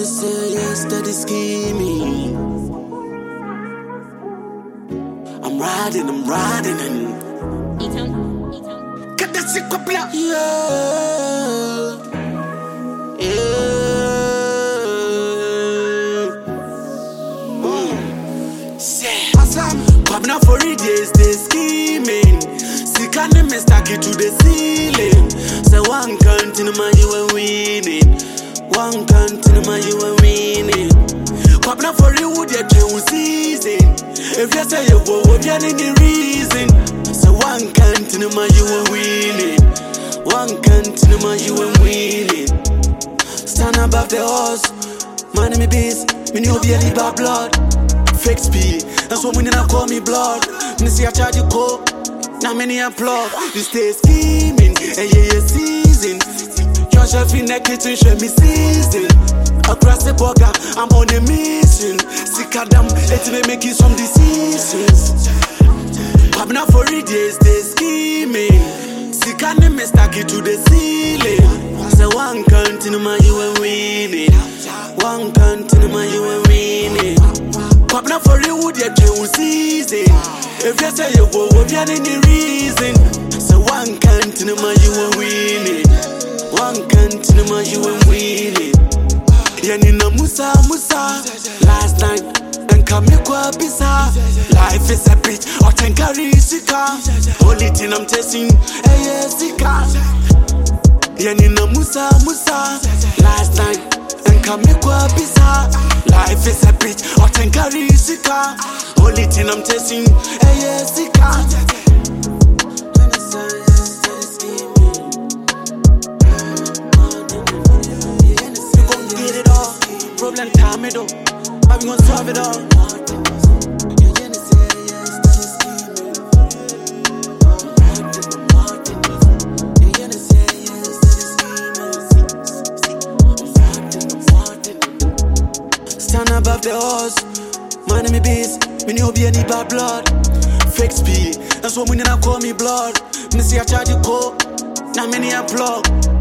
say yes, steady scheming. I'm riding and get that shit up, yeah. Popping up for it, yes, they scheming. See, can't me stack it to the ceiling. Say one continue, you are winning. One continue, you are winning. Popping up for it, would you do season? If you say you go, if you any reason. Say one continue, you are winning. One continue, you are winning. Stand above the horse, man, me beast. Me know be any bad blood. Fake speed, that's what when you call me blood. Me see I charge you coke, now many applaud. You stay scheming, and yeah, season. Your chef in the kitchen, show me season. Across the burger, I'm on a mission. Sick of them, let me make you some decisions. Popping up for it, yes, they scheming. Sick of them, stack it to the ceiling. Say one continue, you are winning. One continue, you are winning. Popping up for you, would you do season? If you say you go, if you any reason. So one continue, you are winning. One continue, you are winning. Yanina Musa, last night, and come here, Bisa. Life is a bitch, or Tenkari Sika. Only thing I'm testing, hey, Sika. Yanina Musa, last night, and come here, Bisa. Life is a bitch, or Tenkari Sika. Only thing I'm testing, hey, Sika. Problem time it up, but we gon' solve it all. Stand above the horse, man me beast. Me know be any bad blood. Fake speed, that's what when you call me blood. Me see I charge you coke, now many applaud.